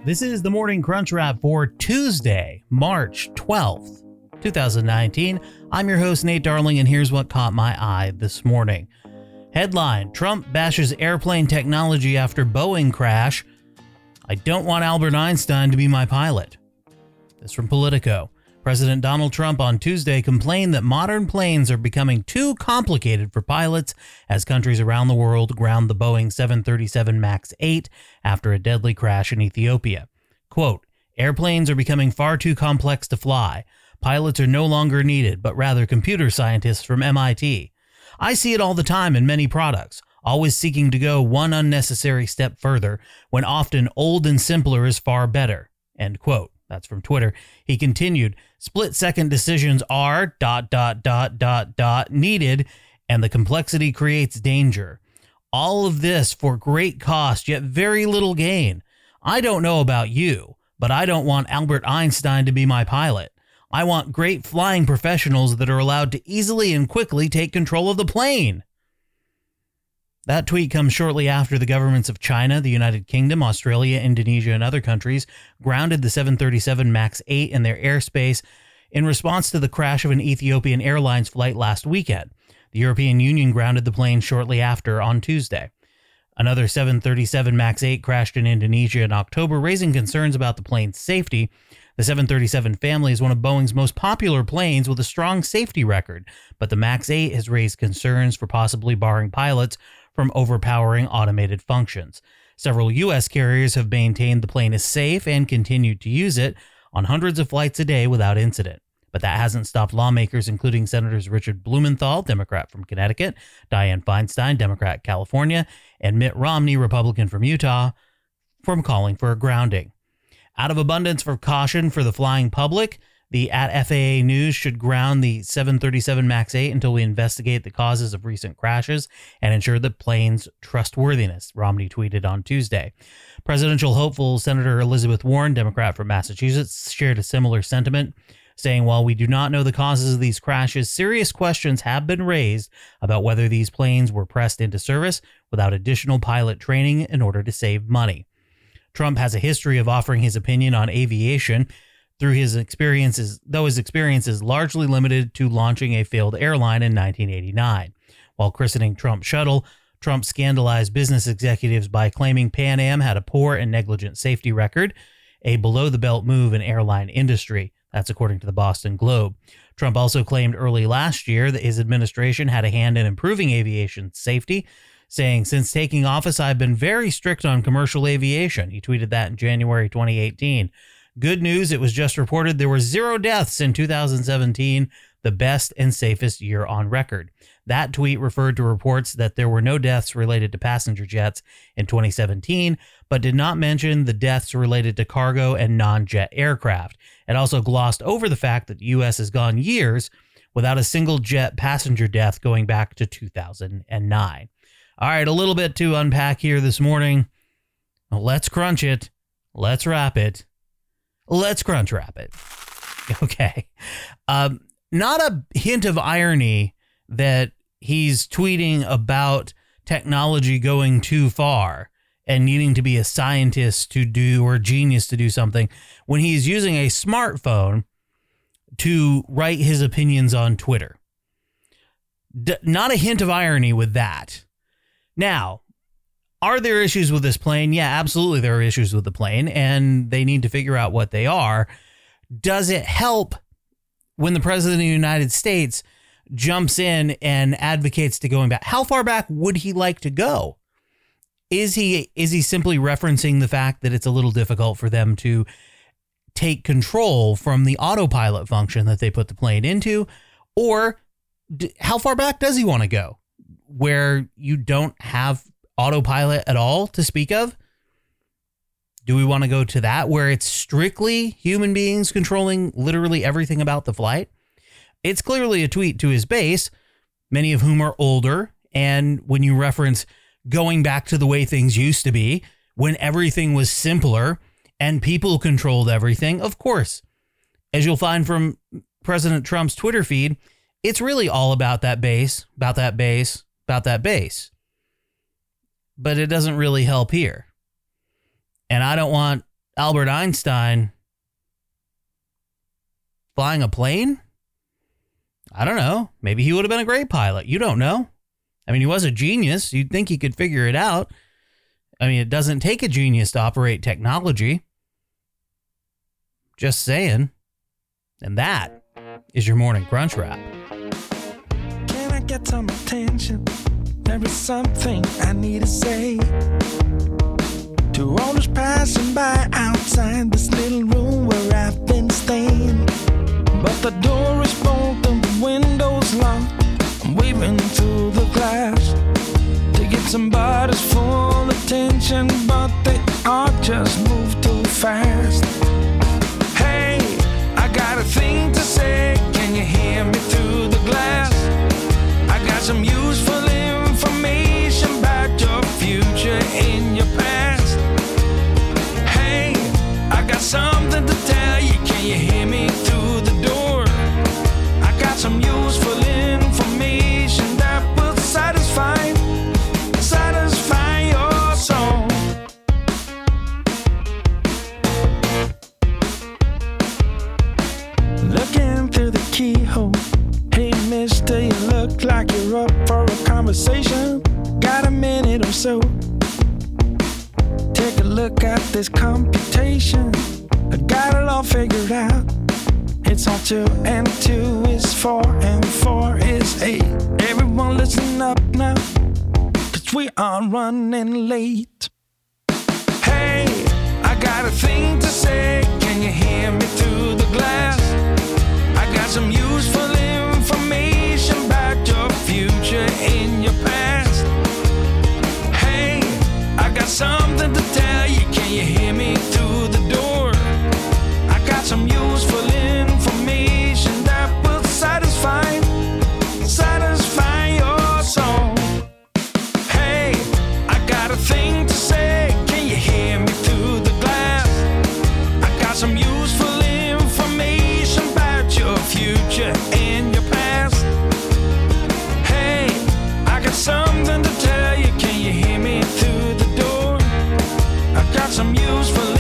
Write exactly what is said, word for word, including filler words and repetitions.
This is the Morning Crunch Wrap for Tuesday, March twelfth, twenty nineteen. I'm your host, Nate Darling, and here's what caught my eye this morning. Headline: Trump bashes airplane technology after Boeing crash. I don't want Albert Einstein to be my pilot. This from Politico. President Donald Trump on Tuesday complained that modern planes are becoming too complicated for pilots as countries around the world ground the Boeing seven thirty-seven max eight after a deadly crash in Ethiopia. Quote, airplanes are becoming far too complex to fly. Pilots are no longer needed, but rather computer scientists from M I T. I see it all the time in many products, always seeking to go one unnecessary step further when often old and simpler is far better. End quote. That's from Twitter. He continued, split-second decisions are dot, dot, dot, dot, dot needed, and the complexity creates danger. All of this for great cost, yet very little gain. I don't know about you, but I don't want Albert Einstein to be my pilot. I want great flying professionals that are allowed to easily and quickly take control of the plane. That tweet comes shortly after the governments of China, the United Kingdom, Australia, Indonesia, and other countries grounded the seven thirty-seven max eight in their airspace in response to the crash of an Ethiopian Airlines flight last weekend. The European Union grounded the plane shortly after on Tuesday. Another seven thirty-seven max eight crashed in Indonesia in October, raising concerns about the plane's safety. The seven thirty-seven family is one of Boeing's most popular planes with a strong safety record, but the max eight has raised concerns for possibly barring pilots from overpowering automated functions. Several U S carriers have maintained the plane is safe and continued to use it on hundreds of flights a day without incident. But that hasn't stopped lawmakers, including Senators Richard Blumenthal, Democrat from Connecticut, Dianne Feinstein, Democrat, California, and Mitt Romney, Republican from Utah, from calling for a grounding. Out of abundance of caution for the flying public, the at F A A News should ground the seven thirty-seven max eight until we investigate the causes of recent crashes and ensure the plane's trustworthiness, Romney tweeted on Tuesday. Presidential hopeful Senator Elizabeth Warren, Democrat from Massachusetts, shared a similar sentiment, saying while we do not know the causes of these crashes, serious questions have been raised about whether these planes were pressed into service without additional pilot training in order to save money. Trump has a history of offering his opinion on aviation through his experiences, though his experience is largely limited to launching a failed airline in nineteen eighty-nine. While christening Trump Shuttle, Trump scandalized business executives by claiming Pan Am had a poor and negligent safety record, a below-the-belt move in airline industry. That's according to the Boston Globe. Trump also claimed early last year that his administration had a hand in improving aviation safety, saying, since taking office, I've been very strict on commercial aviation. He tweeted that in January twenty eighteen. Good news, it was just reported there were zero deaths in two thousand seventeen, the best and safest year on record. That tweet referred to reports that there were no deaths related to passenger jets in twenty seventeen, but did not mention the deaths related to cargo and non-jet aircraft. It also glossed over the fact that the U S has gone years without a single jet passenger death going back to two thousand nine. All right, a little bit to unpack here this morning. Let's crunch it. Let's wrap it. Let's crunch wrap it. Okay. Um, not a hint of irony that he's tweeting about technology going too far and needing to be a scientist to do or a genius to do something when he's using a smartphone to write his opinions on Twitter. D- not a hint of irony with that. Now, are there issues with this plane? Yeah, absolutely there are issues with the plane, and they need to figure out what they are. Does it help when the President of the United States jumps in and advocates to going back? How far back would he like to go? Is he is he simply referencing the fact that it's a little difficult for them to take control from the autopilot function that they put the plane into? Or d- how far back does he want to go where you don't have autopilot at all to speak of? Do we want to go to that where it's strictly human beings controlling literally everything about the flight? It's clearly a tweet to his base, many of whom are older. And when you reference going back to the way things used to be, when everything was simpler and people controlled everything, of course, as you'll find from President Trump's Twitter feed, it's really all about that base, about that base, about that base. But it doesn't really help here. And I don't want Albert Einstein flying a plane? I don't know. Maybe he would have been a great pilot. You don't know. I mean, he was a genius. You'd think he could figure it out. I mean, it doesn't take a genius to operate technology. Just saying. And that is your morning crunch wrap. Can I get some attention? There is something I need to say to all those passing by outside this little room where I've been staying. But the door is bolted and the window's locked. I'm waving through the glass to get somebody's full attention, but they all just move too fast. Hey, I got a thing to say. Can you hear me through the glass? I got some useful information about your future and your past. Hey, I got something to tell you. Can you hear me through the door? I got some useful information that will satisfy, satisfy your soul. Looking through the keyhole. Hey mister, you look like you're up for a conversation. Got a minute or so? Take a look at this computation. I got it all figured out. It's all two and two is four and four is eight. Everyone listen up now, cause we are running late. Hey, I got a thing to say. Can you hear me through the glass? I got some useful information about your future and your past. Hey, I got something to tell you. Can you hear me through the door? I got some useful information that will satisfy, satisfy your soul. Hey, I got a thing to say. Can you hear me through the glass? I got some useful information about your future and your past. Hey, I got something to tell you. Can you hear me through the door? I got some useful